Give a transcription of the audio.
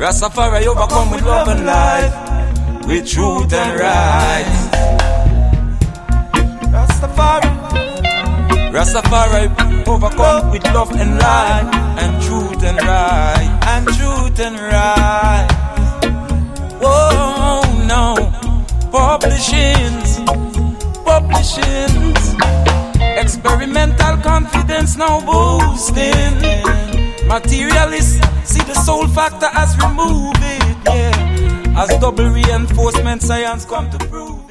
Rastafari overcome with love and life, with truth and right. Rastafari overcome with love and life, and truth and right, and truth and right. Oh no, publishings, experimental confidence now boosting. Materialists see the soul factor as remove it, yeah. As double reinforcement science come to prove.